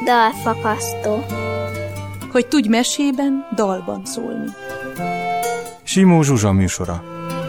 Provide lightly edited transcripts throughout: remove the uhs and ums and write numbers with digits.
dalfakasztó. Hogy tudj mesében, dalban szólni. Simó Zsuzsa műsora.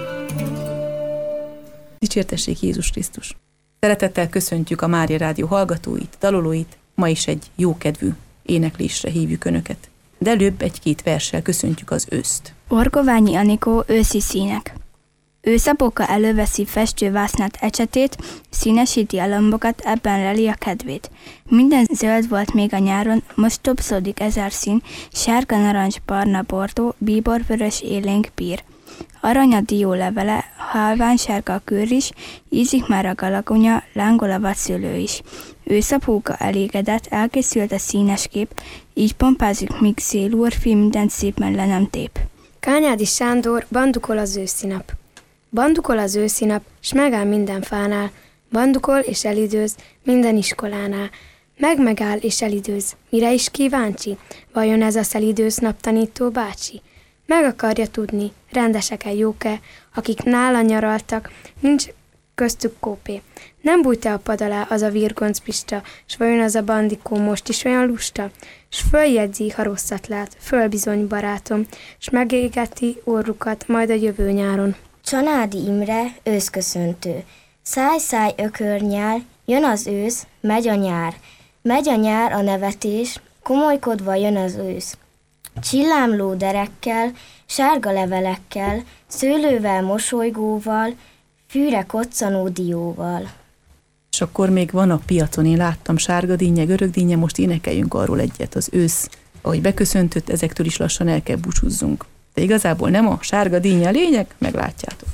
Dicsértessék Jézus Krisztus! Szeretettel köszöntjük a Mária Rádió hallgatóit, dalolóit, ma is egy jókedvű éneklésre hívjuk Önöket. De előbb egy-két verssel köszöntjük az őszt. Orgoványi Anikó őszi színek. Őszapóka előveszi festővásznát ecsetét, színesíti a lombokat, ebben leli a kedvét. Minden zöld volt még a nyáron, most dobszódik ezer szín, sárga, narancs, barna, bordó, bíbor, vörös, élénk, pír. Arany a dió levele, halvány sárga a kőr is, ízik már a galagonya, lángol a vadszőlő is. Őszapóka elégedett, elkészült a színes kép, így pompázik, míg szélúrfi mindent szépen le nem tép. Kányádi Sándor, bandukol az őszinap. Bandukol az őszinap, s megáll minden fánál, bandukol és elidőz minden iskolánál. Megáll és elidőz, mire is kíváncsi, vajon ez a szelidős naptanító bácsi? Meg akarja tudni, rendesek-e, jók-e, akik nála nyaraltak, nincs köztük kópé. Nem bújt-e a pad alá az a virgonc Pista, s vajon az a bandikó most is olyan lusta? S följegyzi, ha rosszat lát, fölbizony barátom, s megégeti orrukat majd a jövő nyáron. Csanádi Imre, őszköszöntő. Száj-száj ökörnyál, jön az ősz, megy a nyár. Megy a nyár a nevetés, komolykodva jön az ősz. Csillámló derekkel, sárga levelekkel, szőlővel, mosolygóval, fűre koccanó dióval. És akkor még van a piacon, én láttam sárga dinnye, görög dinnye, most énekeljünk arról egyet. Az ősz, ahogy beköszöntött, ezektől is lassan el kell búcsúzzunk. De igazából nem a sárga dinnye a lényeg, meglátjátok.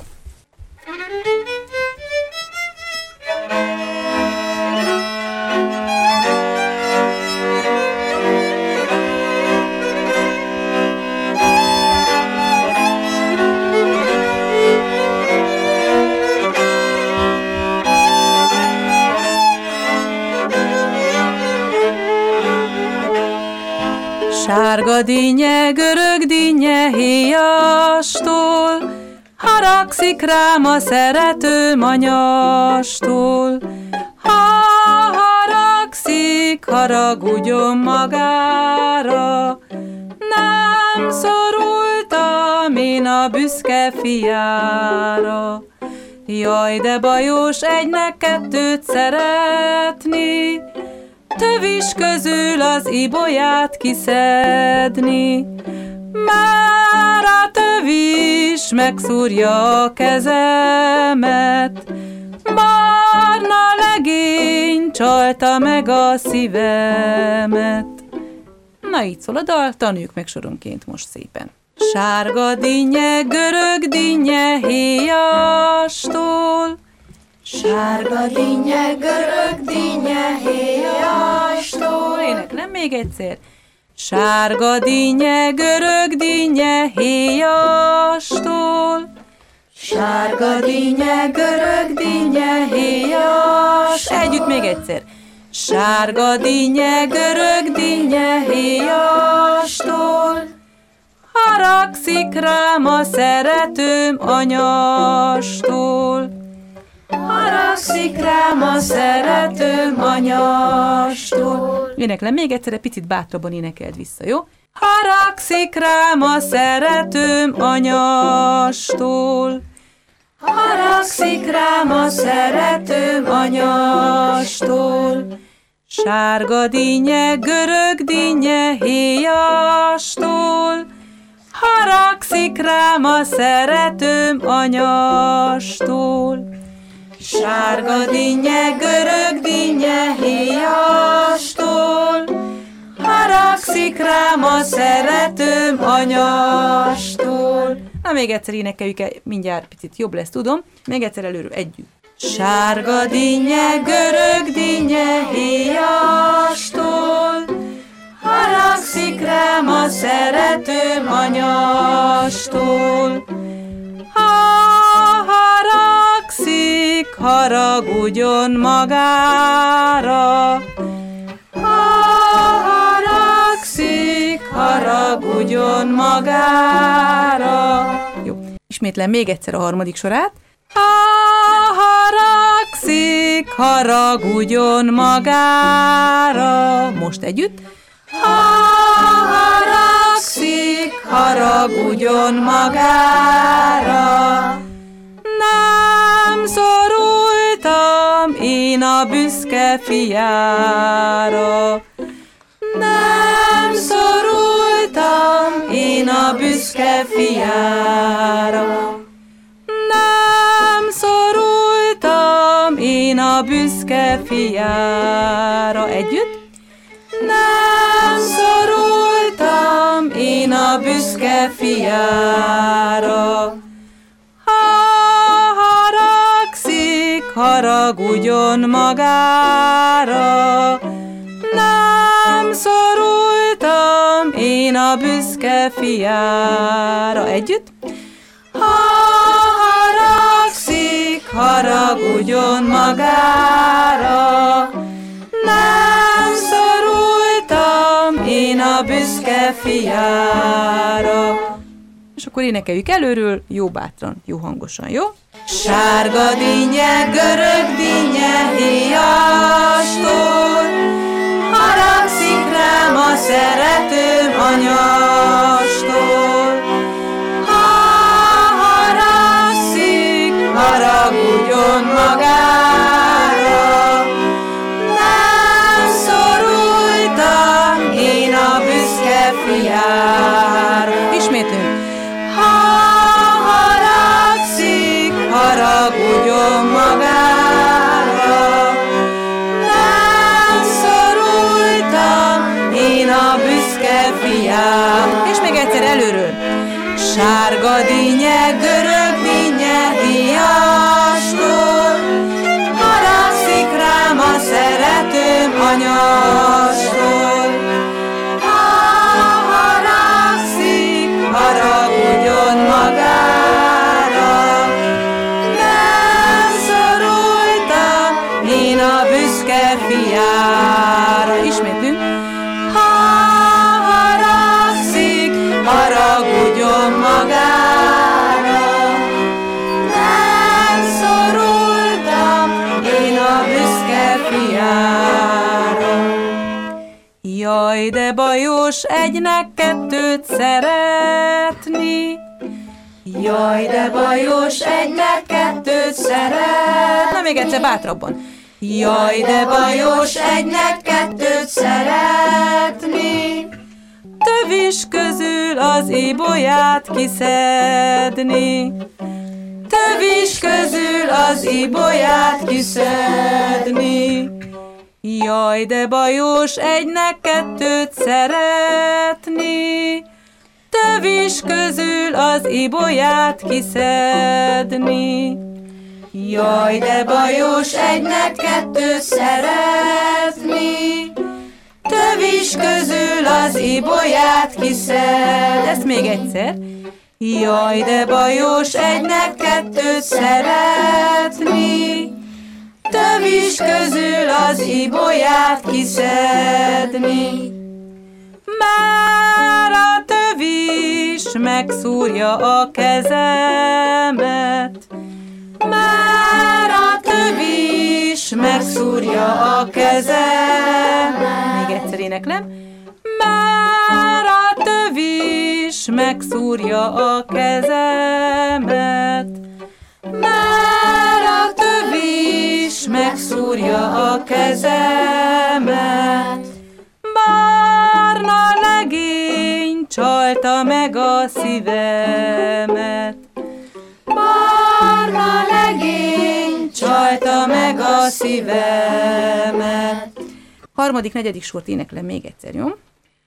Sárga dinnye, görög dinnye héjastól, haragszik rám a szeretőm anyastól. Ha haragszik, haragudjon magára, nem szorultam én a büszke fiára. Jaj, de bajos egynek kettőt szeretni, tövis közül az ibolyát kiszedni, már a tövis megszúrja a kezemet, barna legény csalta meg a szívemet. Na így szól a dal, tanuljuk meg soronként most szépen. Sárga dinnye, görög dinnye héjastól, sárga dinnye, görög dinnye héjastól. Éneklem még egyszer. Sárga dinnye, görög dinnye héjastól. Sárga dinnye, görög dinnye héjastól. Együtt még egyszer. Sárga dinnye, görög dinnye héjastól. Haragszik rám a szeretőm anyastól. Haragszik rám a szeretőm anyastól. Éneklem még egyszer, picit bátrabban énekeld vissza, jó? Haragszik rám a szeretőm anyastól. Haragszik rám a szeretőm anyastól. Sárga dinnye, görög dinnye héjastól. Haragszik rám a szeretőm anyastól. Sárga dinnye, görög dinnye héjastól. Haragszik rám a szeretőm anyastól. Na még egyszer énekeljük el, mindjárt picit jobb lesz, tudom. Még egyszer előről együtt. Sárga dinnye, görög dinnye héjastól. Haragszik rám a szeretőm anyastól. Ha haragszik, haragudjon magára. Ha haragszik, haragudjon magára. Jó, ismétlem még egyszer a harmadik sorát. Ha haragszik, haragudjon magára. Most együtt. Ha haragszik, haragudjon magára. Nem szorultam én a büszke fiára. Nem szorultam én a büszke fiára. Nem szorultam én a büszke fiára. Együtt. Nem szorultam én a büszke fiára. Ha haragszik, haragudjon magára. Nem szorultam én a büszke fiára. Együtt. Ha haragszik, haragudjon magára. Nem szorultam én a büszke fiára. És akkor énekeljük előről, jó bátran, jó hangosan, jó? Sárga dinnye, görög dinnye, héjastól, haragszik rám a szeretőm anyastól. Ha haragszik, haragudjon magára. Nem szorultam én a büszke fiára. Ismétlünk. Ha haragszik, haragudjon magára. Nem szorultam én a büszke fiára. És még egyszer előről. Sárga dinnye, görög dinnye, héjastól, haragszik rám a szeretőm anyastól. Ha haragszik, haragudjon magára. Nem szorultam én a büszke fiára. Ismétlünk. Ha haragszik, haragudjon magára. Nem szorultam én a büszke fiára. Jaj, de bajos egynek kettőt szeretni. Jaj, de bajos egynek kettőt szeret. Na még egyszer bátrabban. Jaj, de bajos egynek kettőt szeretni. Tövis közül az ibolyát kiszedni. Tövis közül az ibolyát kiszedni. Jaj, de bajos egynek kettőt szeretni. Tövis közül az ibolyát kiszedni. Jaj, de bajos egynek kettőt szeretni. Tövis közül az ibolyát kiszed. Ezt még egyszer. Jaj, de bajos egynek kettőt szeretni. Tövis közül az ibolyát kiszedni. Már a tövis megszúrja a kezemet. Már a tövis megszúrja a kezemet. Még egyszer éneklem. Már a tövis megszúrja a kezemet. Már a tövis megszúrja a kezemet. Barna legény csalta meg a szívemet. Barna legény csalta meg a szívemet. Harmadik, negyedik sort éneklem még egyszer, jó?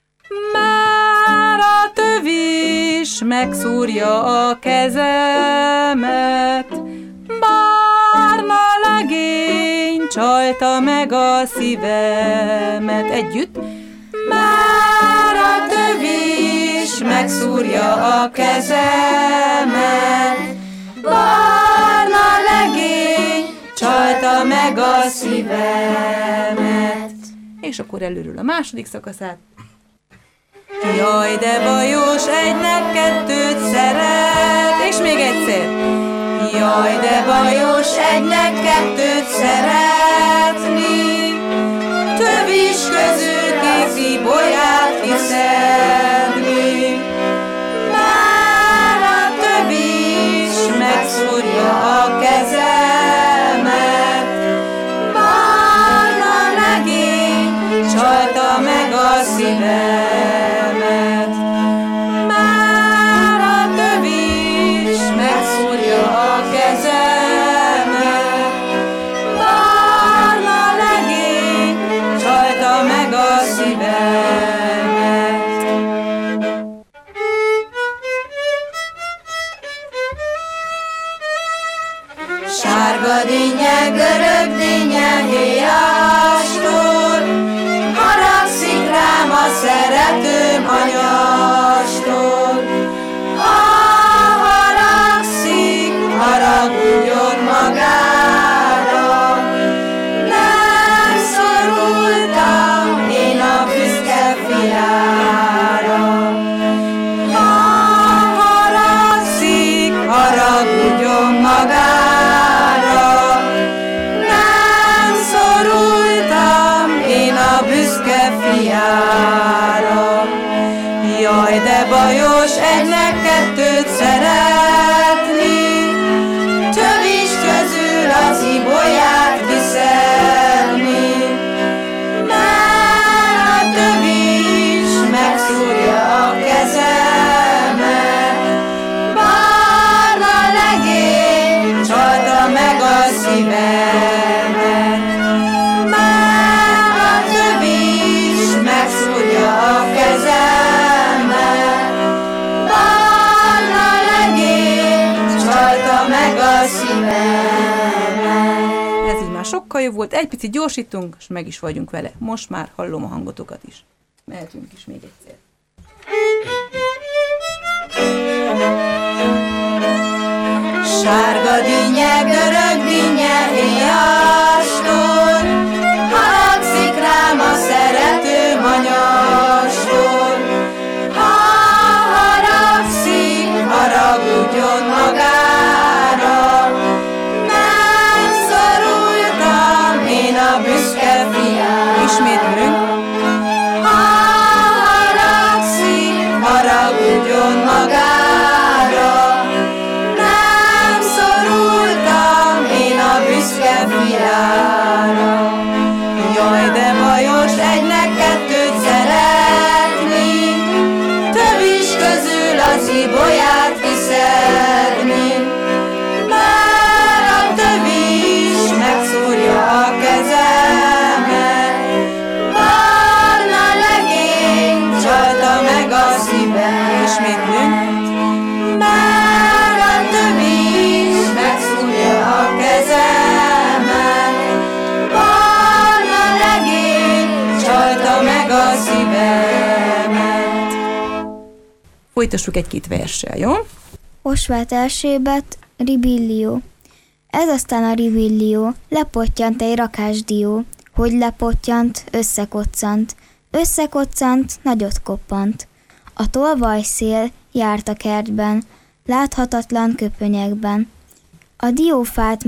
Már a tövis megszúrja a kezemet. Barna legény csalta meg a szívemet. Együtt. Már a tövis megszúrja a kezemet. Barna legény csalta meg a szívemet. És akkor előről a második szakaszát. Jaj, de bajos egynek kettőt szeret. És még egyszer. Jaj, de bajos egynek kettőt szeretni, tövis közül két ibolyát kiszedni. Már a tövis megszúrja a kezemet, barna legény csalta meg a szívemet. Már a tövis megszúrja a kezemet, barna legény csalta meg a szívemet. Sárga dinnye, görög dinnye, héjástól, haragszik rám a szeretőm anyastól. Ha haragszik, haragudjon magára, nem szorultam én a büszke fiára. Ha haragszik, haragudjon magára, nem szorultam én a büszke fiára. Jaj, de bajos egynek kettőt szeretni, tövis közül az ibolyát kiszedni. Mert a tövis megszúrja a kezemet, barna legény csalta meg a szívemet. Mert a tövis megszúrja a kezemet, barna legény csalta meg a szívemet. Ez így már sokkal jobb volt, egy picit gyorsítunk, és meg is vagyunk vele. Most már hallom a hangotokat is. Mehetünk is még egyszer. Sárga dinnye, görög dinnye, héjástól, haragszik rám a szeretőm anyastól. Ha haragszik, haragudjon magára, nem szorultam én a büszke fiára. Ismétlünk. Ha haragszik, haragudjon magára, nem szorultam én a büszke fiára. Jaj, de bajos egynek kettőt szeretni, tövis közül az ibolyát kiszedni. Mert a tövis megszúrja a kezemet, barna legény csalta meg a szívemet. Ismétlünk. Mert a tövis megszúrja a kezemet, barna legény csalta meg a szívemet. Folytassuk egy-két verssel, jó? Osváth Erzsébet, Ribillió. Ez aztán a ribillió, lepottyant egy rakásdió. Hogy lepottyant, összekoccant. Összekoccant, nagyot koppant. A tolvajszél járt a kertben, láthatatlan köpönyekben. A diófát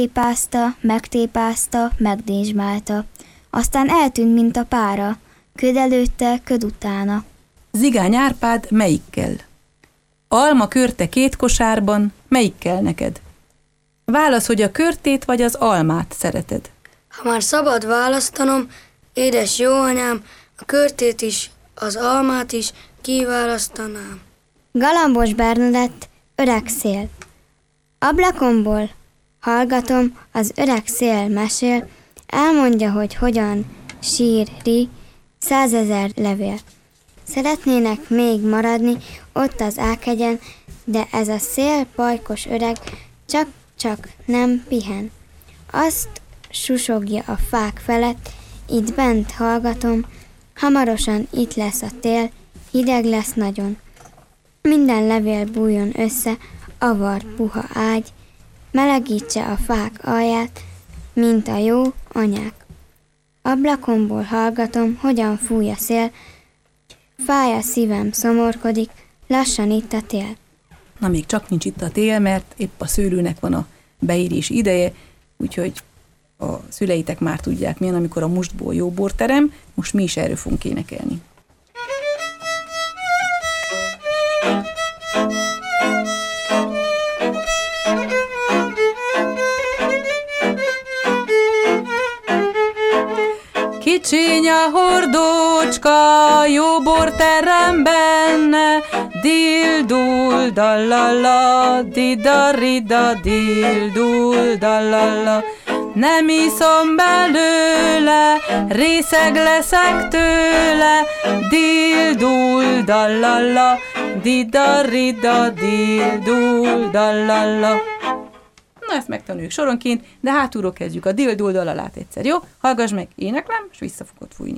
megtépázta, megdésmálta. Aztán eltűnt, mint a pára, köd előtte, köd utána. Zigány Árpád melyikkel? Alma körte két kosárban, melyikkel neked? Válasz, hogy a körtét vagy az almát szereted. Ha már szabad választanom, édes jó anyám, a körtét is, az almát is kiválasztanám. Galambos Bernadett, öreg szél. Ablakomból hallgatom, az öreg szél mesél, elmondja, hogy hogyan sír 100 000 levél. Szeretnének még maradni ott az Ághegyen, de ez a szél pajkos öreg csak nem pihen. Azt susogja a fák felett, itt bent hallgatom, hamarosan itt lesz a tél, hideg lesz nagyon. Minden levél bújjon össze, avar puha ágy, melegítse a fák alját, mint a jó anyák. Ablakomból hallgatom, hogyan fúj a szél, fáj a szívem, szomorkodik, lassan itt a tél. Na, még csak nincs itt a tél, mert épp a szőlőnek van a beérési ideje, úgyhogy a szüleitek már tudják milyen, amikor a mustból jó bor terem, most mi is erről fogunk énekelni. Kicsiny a hordócska, jó bor terem benne, dildul dallala, didarida dildul dallala. Nem iszom belőle, részeg leszek tőle, dildul dallala, didarida dildul dallala. Na, ezt megtanuljuk soronként, de hátulról kezdjük a dildul dallalát egyszer, jó? Hallgass meg, éneklem, és vissza fogod fújni.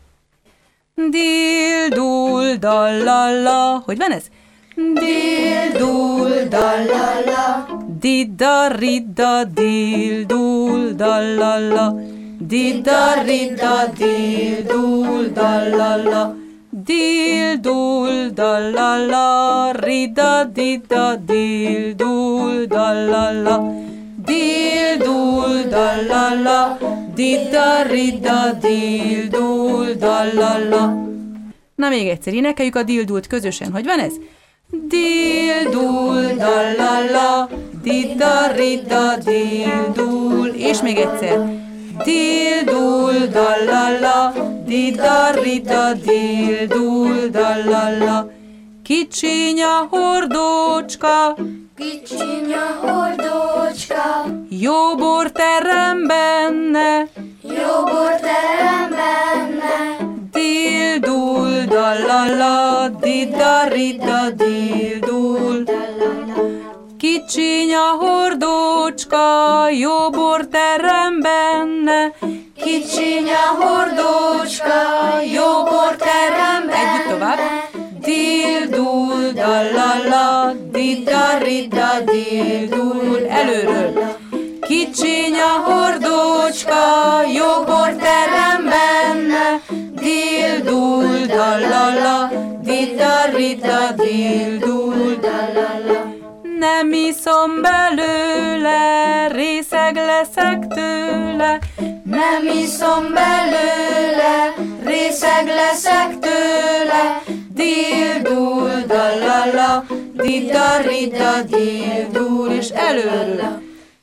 Dildul dallala, hogy van ez? Dildul dallala, didarida dildul dallala, didarida dildul dallala, dildul dallala, rida dida dildul dallala, dildul dallala, didarida dildul dallala. Na, még egyszer énekeljük a dildult közösen, hogy van ez? Dildul dallala, didarida dildul, és még egyszer. Dildul dallala, didarida dildul dallala. Kicsiny a hordócska, kicsiny a hordócska, jó bor terem benne, jó bor terem benne. Dildul dallala, didarida dildul. Kicsiny a hordócska, jó bor terem benne, Kicsiny a hordócska, jó bor terem benne. Együtt tovább. Dildul dallala, didarida dildul. Előről. Kicsiny a hordócska, jó bor terem benne, dildul dallala, didarida dildul dallala. Nem iszom belőle, részeg leszek tőle, nem iszom belőle, részeg leszek tőle, dildul dallala, didarida dildul, és előről.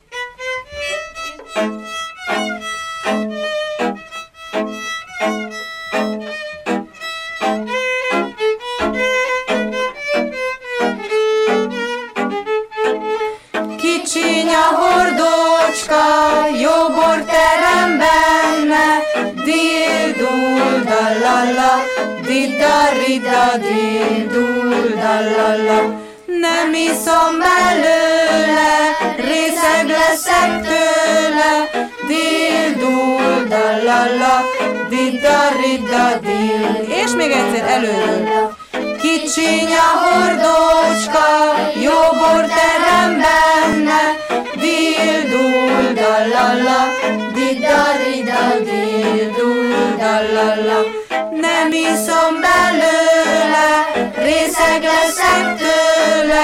Kicsiny a hordócska, jó bor terem benne, dildul dallala, didarida dildul dallala. Nem iszom belőle, részeg leszek tőle, dildul dallala, didarida dil. És még egyszer előről. Kicsiny a hordócska, jó bor terem benne, dildul dallala, didarida dildul dallala. Nem iszom belőle, részeg leszek tőle,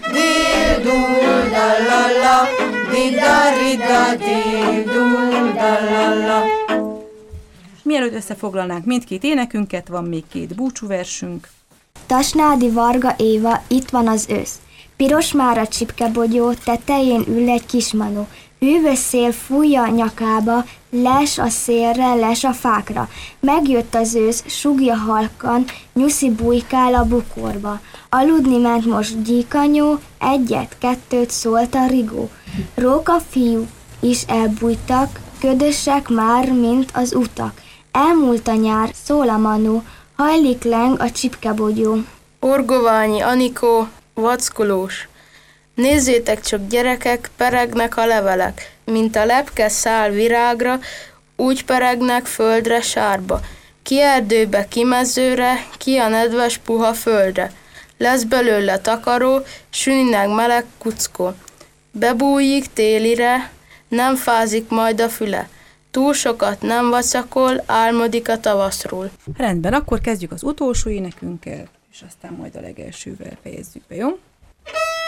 dildul dallala, didarida dildul dallala. Mielőtt összefoglalnánk mindkét énekünket, van még két búcsúversünk. Tasnádi Varga Éva, itt van az ősz. Piros már a csipkebogyó, tetején ül egy kismanó. Hűvös szél fújja a nyakába, les a szélre, les a fákra. Megjött az ősz, sugja halkan, nyuszi bujkál a bukorba. Aludni ment most gyíkanyó, egyet, kettőt szólt a rigó. Róka fiú is elbújtak, ködösek már, mint az utak. Elmúlt a nyár, szól a manó, hajlik leng a csipkebogyó. Orgoványi Anikó, vackolós. Nézzétek csak, gyerekek, peregnek a levelek, mint a lepke száll virágra, úgy peregnek földre sárba. Ki erdőbe, ki mezőre, ki a nedves puha földre. Lesz belőle takaró, süninek meleg kuckó. Bebújik télire, nem fázik majd a füle. Túl sokat nem vacakol, álmodik a tavaszról. Rendben, akkor kezdjük az utolsó énekünkkel, és aztán majd a legelsővel fejezzük be, jó?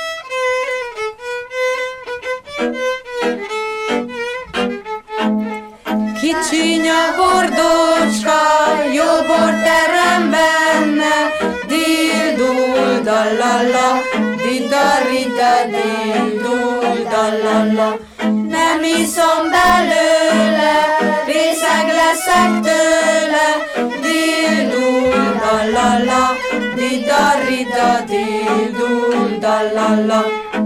Kicsinya hordócska, jó bort terem benne, dildul dallalla, didarida dildul dallalla. Nem iszom belőle, részeg leszek tőle, dildul dallalla, didarida dildul dallalla.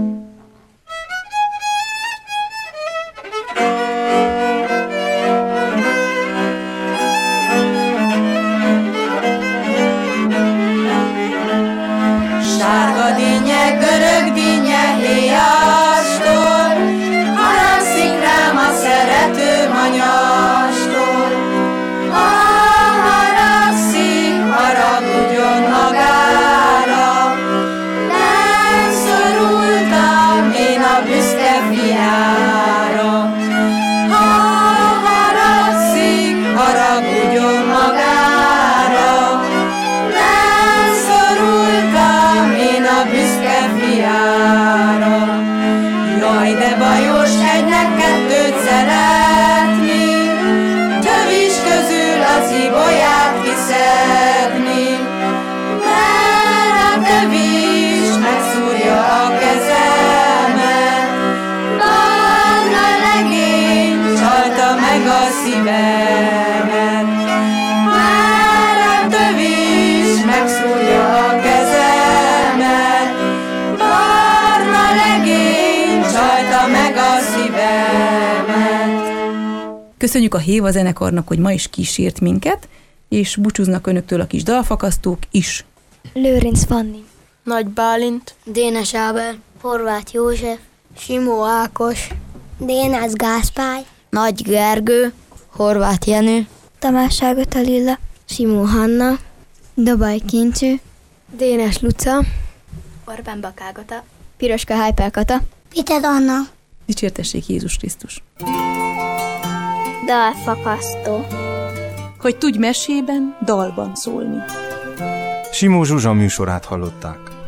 Sárga dinnye, görög dinnye, héjastól, haragszik rám a szeretőm anyastól. Ha haragszik, haragudjon magára, nem szorultam én a büszke fiára. Ha haragszik, haragudjon magára, nem szorultam én a büszke fiára. Jaj, de bajos egynek kettőt szeretni, tövis közül az ibolyát kiszedni, mert a tövis megszúrja a kezemet. Barna legény csalta meg a szívemet, mert a tövis megszúrja a kezemet. Barna legény csalta meg a szívemet. Köszönjük a Héva zenekarnak, hogy ma is kísért minket, és búcsúznak önöktől a kis dalfakasztók is. Lőrinc Fanni, Nagy Bálint, Dénes Ábel, Horváth József, Simó Ákos, Dénes Gáspár, Nagy Gergő, Horváth Jenő, Tamás Ágota Lilla, Simó Hanna, Dobaj Kincső, Dénes Luca, Orbán Bakágota, Piroska Hájpel Kata, Pited Anna, Dicsértessék Jézus Krisztus! Dalfakasztó. Hogy tudj mesében, dalban szólni. Simó Zsuzsa műsorát hallották.